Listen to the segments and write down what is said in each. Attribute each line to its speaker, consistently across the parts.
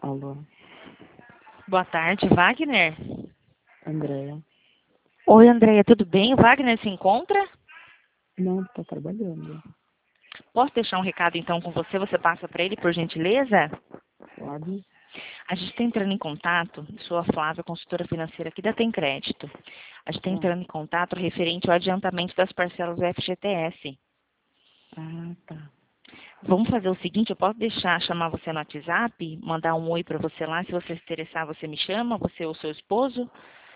Speaker 1: Alô,
Speaker 2: Boa tarde, Wagner.
Speaker 1: Andréia.
Speaker 2: Oi, Andréia, tudo bem? O Wagner se encontra?
Speaker 1: Não, tá trabalhando.
Speaker 2: Posso deixar um recado então com você? Você passa para ele, por gentileza?
Speaker 1: Pode?
Speaker 2: A gente está entrando em contato, sou a Flávia, consultora financeira aqui da Tem Crédito. A gente está entrando em contato referente ao adiantamento das parcelas do FGTS.
Speaker 1: Ah, tá.
Speaker 2: Vamos fazer o seguinte, eu posso chamar você no WhatsApp, mandar um oi para você lá, se você se interessar, você me chama, você ou seu esposo.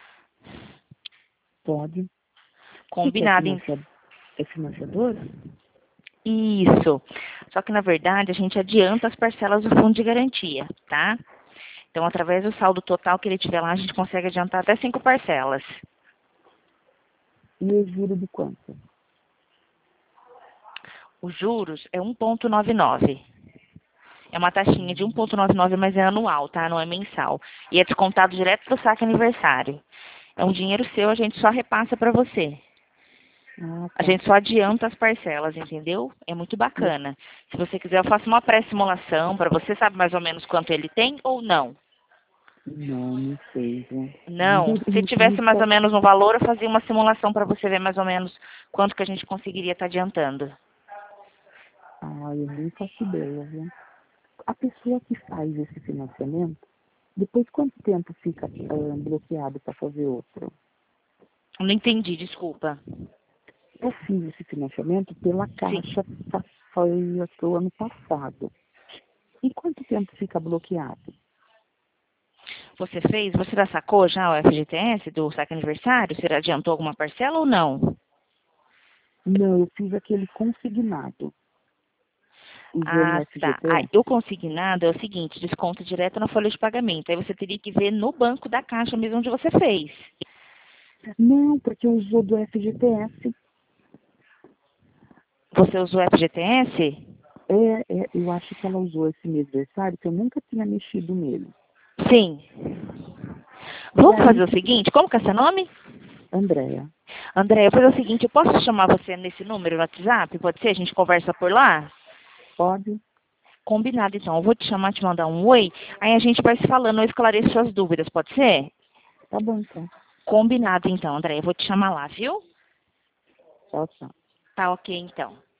Speaker 1: Pode. Você que
Speaker 2: Combinado,
Speaker 1: é financiadora?
Speaker 2: Isso. Só que, na verdade, a gente adianta as parcelas do fundo de garantia, tá? Então, através do saldo total que ele tiver lá, a gente consegue adiantar até 5 parcelas.
Speaker 1: E o juro de quanto?
Speaker 2: Os juros é 1,99. É uma taxinha de 1,99, mas é anual, tá? Não é mensal. E é descontado direto do saque aniversário. É um dinheiro seu, a gente só repassa para você.
Speaker 1: Ah,
Speaker 2: A
Speaker 1: tá.
Speaker 2: gente só adianta as parcelas, entendeu? É muito bacana. Se você quiser, eu faço uma pré-simulação para você. Sabe mais ou menos quanto ele tem ou não?
Speaker 1: Não sei, viu?
Speaker 2: Não. Se tivesse mais ou menos um valor, eu fazia uma simulação para você ver mais ou menos quanto que a gente conseguiria estar adiantando.
Speaker 1: Ah, eu nem faço ideia, viu? A pessoa que faz esse financiamento, depois quanto tempo fica bloqueado para fazer outro?
Speaker 2: Não entendi, desculpa.
Speaker 1: Eu fiz esse financiamento pela
Speaker 2: Sim.
Speaker 1: Caixa, foi acho que o ano passado. E quanto tempo fica bloqueado?
Speaker 2: Você já sacou já o FGTS do saque aniversário? Você já adiantou alguma parcela ou não?
Speaker 1: Não, eu fiz aquele consignado, usando o
Speaker 2: Ah, tá. Aí,
Speaker 1: FGTS.
Speaker 2: o consignado é o seguinte, desconto direto na folha de pagamento. Aí você teria que ver no banco da Caixa mesmo onde você fez.
Speaker 1: Não, porque usou do FGTS.
Speaker 2: Você usou o FGTS?
Speaker 1: Eu acho que ela usou esse mês aniversário, que eu nunca tinha mexido nele.
Speaker 2: Sim.
Speaker 1: E
Speaker 2: Vamos
Speaker 1: aí,
Speaker 2: fazer o seguinte, como que é seu nome?
Speaker 1: Andréia,
Speaker 2: André, eu vou fazer o seguinte, eu posso chamar você nesse número no WhatsApp? Pode ser? A gente conversa por lá?
Speaker 1: pode?
Speaker 2: Combinado, então. Eu vou te chamar, te mandar um oi, aí a gente vai se falando, eu esclareço suas dúvidas, pode ser?
Speaker 1: Tá bom, então.
Speaker 2: Combinado, então, André. Eu vou te chamar lá, viu?
Speaker 1: Tchau, tchau.
Speaker 2: Tá ok, então.